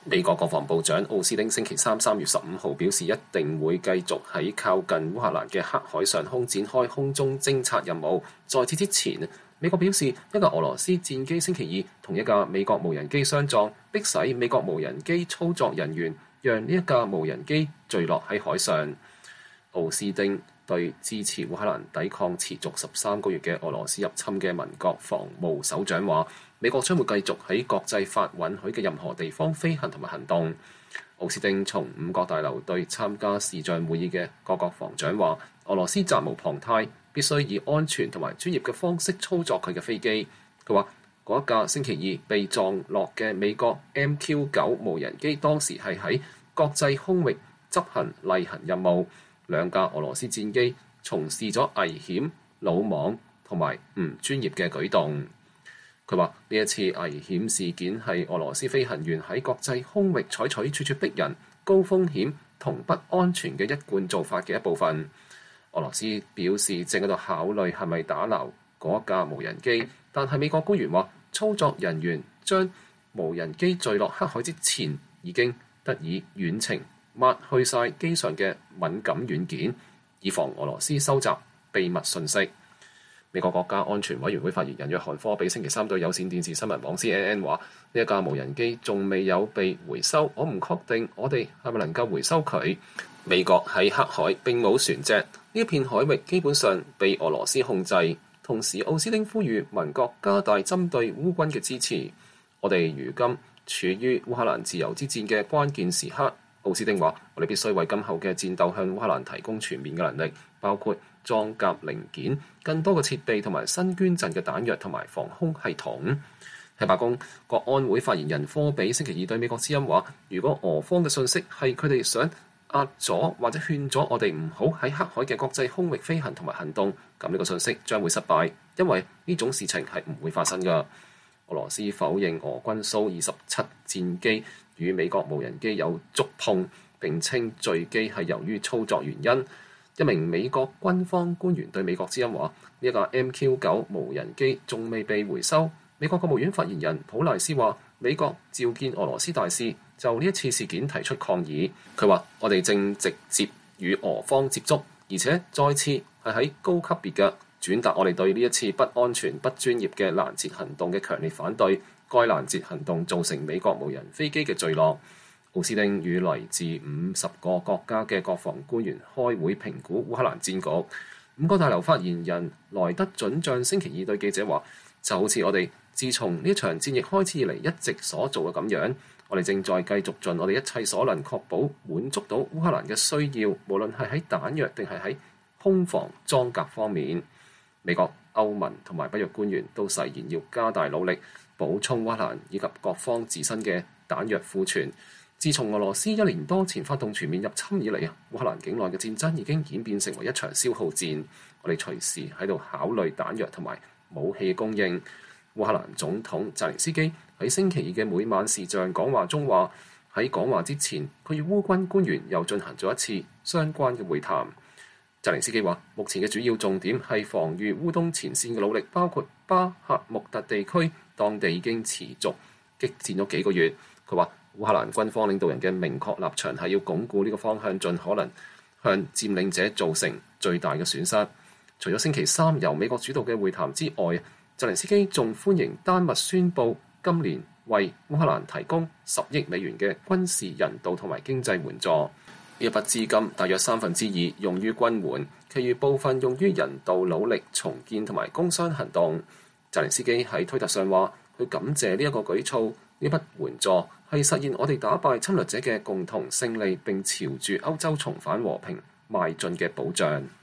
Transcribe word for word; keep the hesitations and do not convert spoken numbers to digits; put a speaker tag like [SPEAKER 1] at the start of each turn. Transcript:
[SPEAKER 1] 美國國防部長奧斯汀星期三三月十五號表示，一定會繼續喺靠近烏克蘭嘅黑海上空展開空中偵察任務。在此之前，美國表示一架俄羅斯戰機星期二同一架美國無人機相撞，迫使美國無人機操作人員讓呢一架無人機墜落喺海上。奧斯汀對支持烏克蘭抵抗持續十三個月嘅俄羅斯入侵嘅民國防務首長話，美國將會繼續喺國際法允許嘅任何地方飛行同埋行動。奧斯汀從五角大樓對參加視像會議嘅各國防長話，俄羅斯責無旁貸，必須以安全同埋專業嘅方式操作佢嘅飛機。佢話嗰一架星期二被撞落嘅美國 M Q 九無人機當時係喺國際空域執行例行任務。兩架俄羅斯戰機從事咗危險、魯莽同埋唔專業嘅舉動。佢話呢一次危險事件係俄羅斯飛行員喺國際空域採取處處逼人、高風險同不安全嘅一貫做法嘅一部分。俄羅斯表示正喺度考慮係咪打撈嗰架無人機，但係美國官員話，操作人員將無人機墜落黑海之前已經得以遠程抹去晒機上嘅敏感軟件，以防俄羅斯收集秘密信息。美國國家安全委員會發言人約翰科比星期三對有線電視新聞網 C N N 話：呢一架無人機仲未有被回收，我唔確定我哋係咪能夠回收佢。美國喺黑海並冇船隻，呢一片海域基本上被俄羅斯控制。同時，奧斯汀呼籲民國加大針對烏軍嘅支持。我哋如今處於烏克蘭自由之戰嘅關鍵時刻。奧斯汀話：我哋必須為今後嘅戰鬥向烏克蘭提供全面嘅能力，包括裝甲零件、更多嘅設備同埋新捐贈嘅彈藥同埋防空系統。喺白宮，國安會發言人科比星期二對美國之音話：如果俄方嘅信息係佢哋想壓咗或者勸咗我哋唔好喺黑海嘅國際空域飛行同埋行動，咁呢個信息將會失敗，因為呢種事情係唔會發生㗎。俄羅斯否認俄軍蘇二十七戰機與美國無人機有觸碰，並稱墜機係由於操作原因。一名美國軍方官員對美國之音話：呢一架 M Q 九無人機仲未被回收。美國國務院發言人普賴斯話：美國召見俄羅斯大使，就呢一次事件提出抗議。佢話：我哋正直接與俄方接觸，而且再次係喺高級別嘅轉達我哋對呢一次不安全、不專業嘅攔截行動嘅強烈反對。該攔截行動造成美國無人飛機嘅墜落。奧斯汀與來自五十個國家嘅國防官員開會評估烏克蘭戰局。五角大樓發言人萊德准將星期二對記者話：就好似我哋自從呢場戰役開始以嚟一直所做嘅咁樣，我哋正在繼續盡我哋一切所能，確保滿足到烏克蘭嘅需要，無論係喺彈藥定係喺空防裝甲方面。美國、歐盟同埋北約官員都誓言要加大努力補充烏克蘭以及各方自身嘅彈藥庫存。自從俄羅斯一年多前發動全面入侵以嚟啊，烏克蘭境內嘅戰爭已經演變成為一場消耗戰。我哋隨時喺度考慮彈藥同埋武器供應。烏克蘭總統澤連斯基喺星期二嘅每晚視像講話中話，喺講話之前，佢與烏軍官員又進行咗一次相關嘅會談。澤連斯基話：目前嘅主要重點係防禦烏東前線嘅努力，包括巴克穆特地區，當地已經持續激戰咗幾個月。佢話烏克蘭軍方領導人嘅明確立場係要鞏固呢個方向，盡可能向佔領者造成最大嘅損失。除咗星期三由美國主導嘅會談之外，澤連斯基仲歡迎丹麥宣布今年為烏克蘭提供十億美元嘅軍事人道同埋經濟援助。呢一筆資金大約三分之二用於軍援，其餘部分用於人道努力重建同埋工商行動。澤連斯基喺推特上話：佢感謝呢一個舉措，呢筆援助係實現我哋打敗侵略者嘅共同勝利，並朝住歐洲重返和平邁進嘅保障。